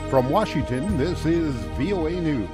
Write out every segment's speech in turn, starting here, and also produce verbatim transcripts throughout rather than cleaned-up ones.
From Washington, this is V O A News.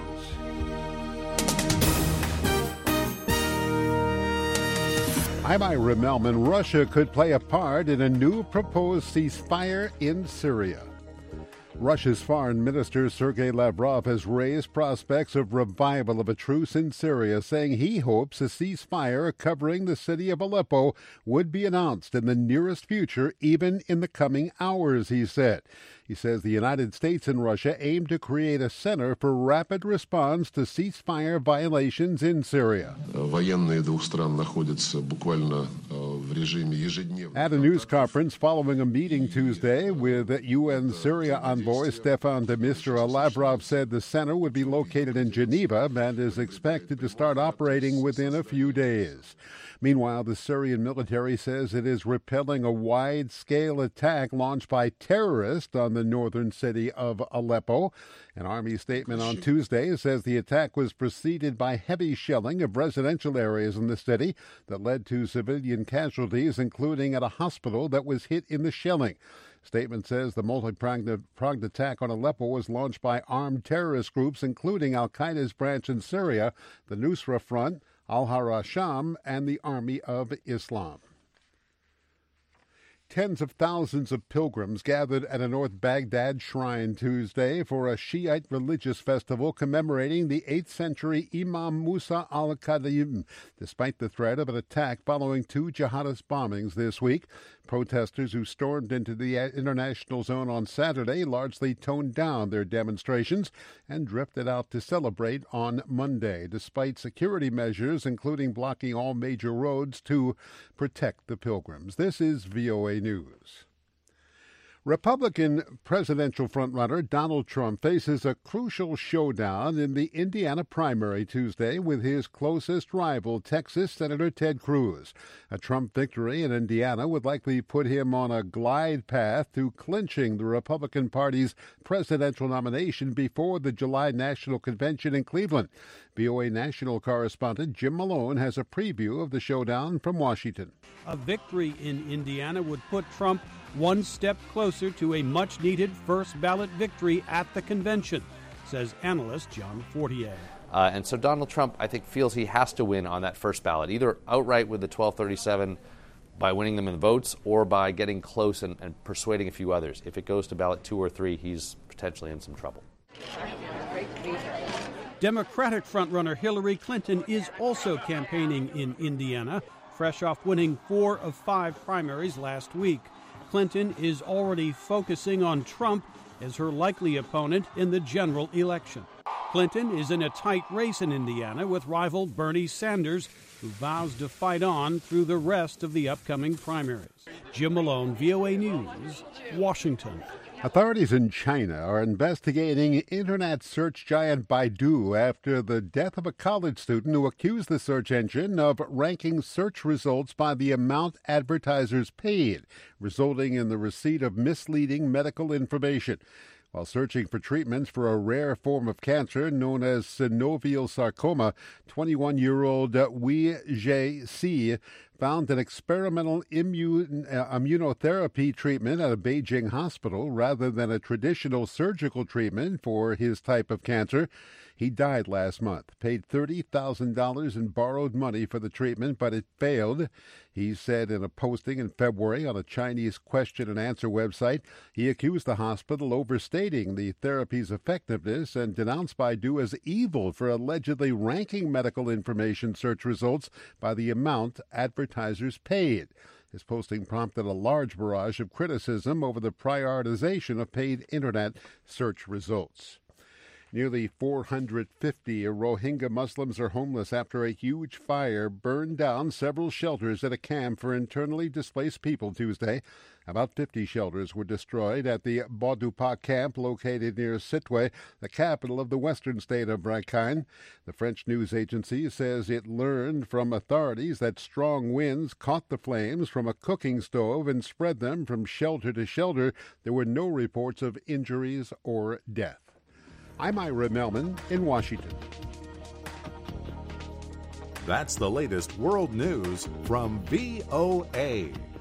I'm Ira Melman. Russia could play a part in a new proposed ceasefire in Syria. Russia's Foreign Minister Sergei Lavrov has raised prospects of revival of a truce in Syria, saying he hopes a ceasefire covering the city of Aleppo would be announced in the nearest future, even in the coming hours, he said. He says the United States and Russia aim to create a center for rapid response to ceasefire violations in Syria. At a news conference following a meeting Tuesday with U N Syria envoy Stefan de Mistura, Lavrov said the center would be located in Geneva and is expected to start operating within a few days. Meanwhile, the Syrian military says it is repelling a wide-scale attack launched by terrorists on the northern city of Aleppo. An army statement on Tuesday says the attack was preceded by heavy shelling of residential areas in the city that led to civilian casualties, including at a hospital that was hit in the shelling. Statement says the multi-pronged attack on Aleppo was launched by armed terrorist groups, including Al-Qaeda's branch in Syria, the Nusra Front, Al-Harasham, and the Army of Islam. Tens of thousands of pilgrims gathered at a North Baghdad shrine Tuesday for a Shiite religious festival commemorating the eighth century Imam Musa al-Kadhim, despite the threat of an attack following two jihadist bombings this week. Protesters who stormed into the international zone on Saturday largely toned down their demonstrations and drifted out to celebrate on Monday, despite security measures, including blocking all major roads to protect the pilgrims. This is V O A News. Republican presidential frontrunner Donald Trump faces a crucial showdown in the Indiana primary Tuesday with his closest rival, Texas Senator Ted Cruz. A Trump victory in Indiana would likely put him on a glide path to clinching the Republican Party's presidential nomination before the July National Convention in Cleveland. V O A national correspondent Jim Malone has a preview of the showdown from Washington. A victory in Indiana would put Trump one step closer to a much-needed first ballot victory at the convention, says analyst John Fortier. Uh, and so Donald Trump, I think, feels he has to win on that first ballot, either outright with the twelve thirty-seven by winning them in the votes or by getting close and, and persuading a few others. If it goes to ballot two or three, he's potentially in some trouble. Democratic frontrunner Hillary Clinton is also campaigning in Indiana, fresh off winning four of five primaries last week. Clinton is already focusing on Trump as her likely opponent in the general election. Clinton is in a tight race in Indiana with rival Bernie Sanders, who vows to fight on through the rest of the upcoming primaries. Jim Malone, V O A News, Washington. Authorities in China are investigating internet search giant Baidu after the death of a college student who accused the search engine of ranking search results by the amount advertisers paid, resulting in the receipt of misleading medical information. While searching for treatments for a rare form of cancer known as synovial sarcoma, twenty-one-year-old Wei Zhe found an experimental immune, uh, immunotherapy treatment at a Beijing hospital rather than a traditional surgical treatment for his type of cancer. He died last month, paid thirty thousand dollars in borrowed money for the treatment, but it failed. He said in a posting in February on a Chinese question and answer website, he accused the hospital overstating the therapy's effectiveness and denounced Baidu as evil for allegedly ranking medical information search results by the amount advertisers paid. His posting prompted a large barrage of criticism over the prioritization of paid internet search results. Nearly four hundred fifty Rohingya Muslims are homeless after a huge fire burned down several shelters at a camp for internally displaced people Tuesday. About fifty shelters were destroyed at the Bodupa camp located near Sitwe, the capital of the western state of Rakhine. The French news agency says it learned from authorities that strong winds caught the flames from a cooking stove and spread them from shelter to shelter. There were no reports of injuries or death. I'm Ira Melman in Washington. That's the latest world news from V O A.